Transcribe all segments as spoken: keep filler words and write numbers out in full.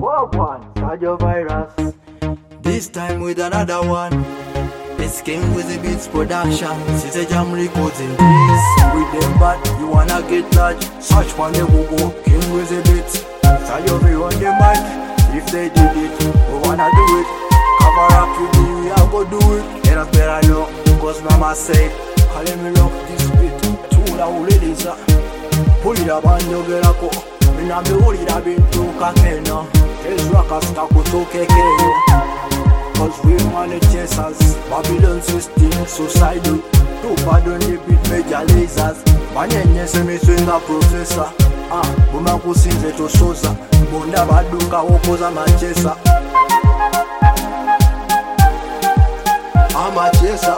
Walk one, Sadio Virus. This time with another one. It's King with the Beats Production. City Jam Records in peace. With them bad, you wanna get large. Search for the Google, King with the Beats. Sadio V on the mic. If they did it, we wanna do it. Cover up with me, we are go do it. And I better know, cause mama said, call me lock this beat. Two la ulilisa. Pull it up and you get a go. Mina me hold it up into kakena. Tell rockers to go to kekeyo. Cause we manage chasers. Babylon system suicidal. Too bad on the beat major lasers. Manyenye se me swing a professor. Ah, buma kusinze to sosa. Bonda baduka opoza machesa. I'm a chaser.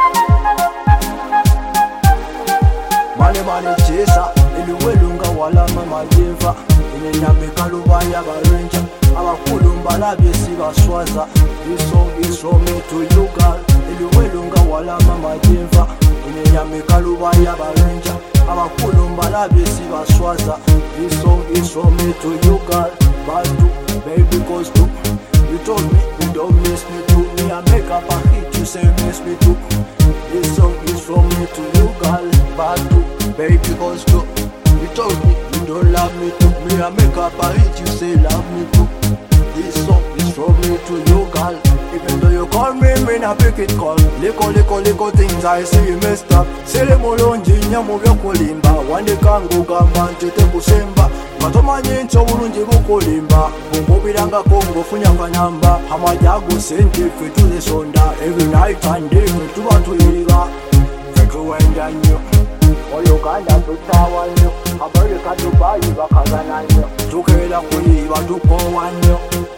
Mane mane chaser. Eluwelunga wala mama jeva. Inenyabeka lubaya barenja. Abakulumba labye sibaswaza. This song is from me to you girl. Eluwelunga wala mama jeva. Inenyabeka lubaya barenja. Abakulumba labye sibaswaza. This song is from me to you girl. But do, baby cause do. You told me you don't miss me too. Me I make up a hit, you say miss me too. This song is from me to you girl. But do, baby cause do. You told me you don't love me too. Me I make up a hit, you say love me too. This song is from me to you girl. Even though you call me, me not pick it call. Liko liko liko things I say you messed up. Sele mulonji nyamu vyokulimba. Wande kangu gamba ntete kusemba. Matomanye ncho bulungi bukulimba. Bungubiranga kongo funyanga namba. Amajago sente fe tule sonda. Every night and day fe tuba tuyiga. Fe tuwenda nyo Uganda tutawa nyo. America Dubai bakagana nyo. Tukela kuyiba tukowa nyo.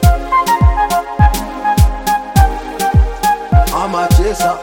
I'm a chaser.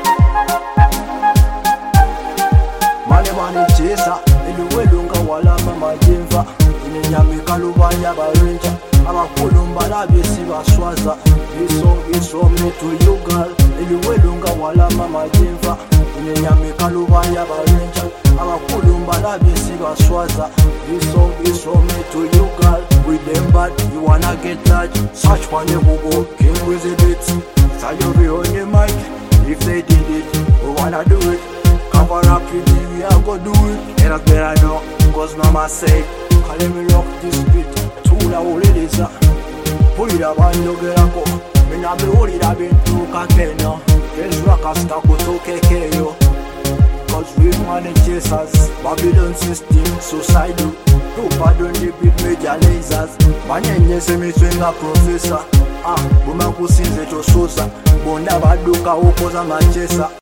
Mane mane chaser. Eluwelunga wala mama jeva. Inenyamika lubaya barenja. Abakulumba labye sibaswaza. This song is from me to you girl. Eluwelunga wala mama jeva. Inenyamika lubaya barenja. Abakulumba labye sibaswaza. This song is from me to you girl. With them bad, you wanna get large. Search for the Google, King with the Beats. Sadio V on the mic. If they did it, we wanna do it. Cover up with me, we are go do it. And I better know, cause mama said, call me lock this beat. Two la ulilisa. Pull it up and you get a go. Mina me hold it up into kakena. Tell rockers to go to kekeyo. Cause we manage chasers. Babylon system suicidal. Too bad on the beat major lasers. Manyenye se me swing a professor. Ah, buma kusinze to sosa. Bonda baduka opoza machesa.